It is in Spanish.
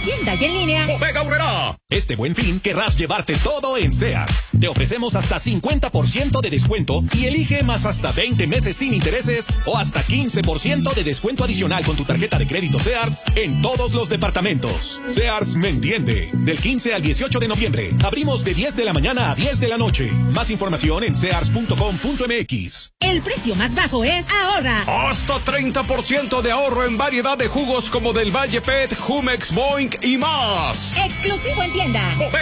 tienda y en línea. Bodega Aurrerá. Este Buen Fin querrás llevarte todo en Sears. Te ofrecemos hasta 50% de descuento y elige más hasta 20 meses sin intereses o hasta 15% de descuento adicional con tu tarjeta de crédito Sears en todos los departamentos. Sears me entiende. Del 15 al 18 de noviembre. Abrimos de 10 de la mañana a 10 de la noche. Más información en sears.com.mx. El precio más bajo es ahorra. Hasta 30% de ahorro en variedad de jugos como del Valle Pet, Jumex, Boing y más. Exclusivo en tienda.